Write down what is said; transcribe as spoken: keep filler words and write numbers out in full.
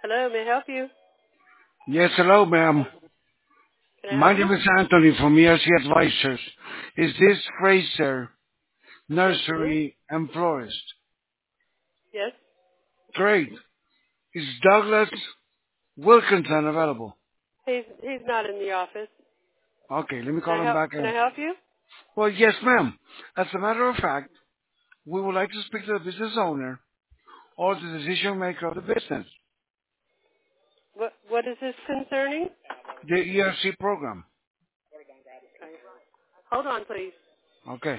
Hello, may I help you? Yes, hello, ma'am. Can I My help name you? is Anthony from E R C Advisors. Is this Fraser Yes, it is. Nursery and Florist? Yes. Great. Is Douglas Wilkinson available? He's he's not in the office. Okay, let me Can call I him help? back. Can I In. help you? Well, yes, ma'am. As a matter of fact, we would like to speak to the business owner or the decision maker of the business, What What is this concerning? the E R C program. Okay. Hold on, please. Okay.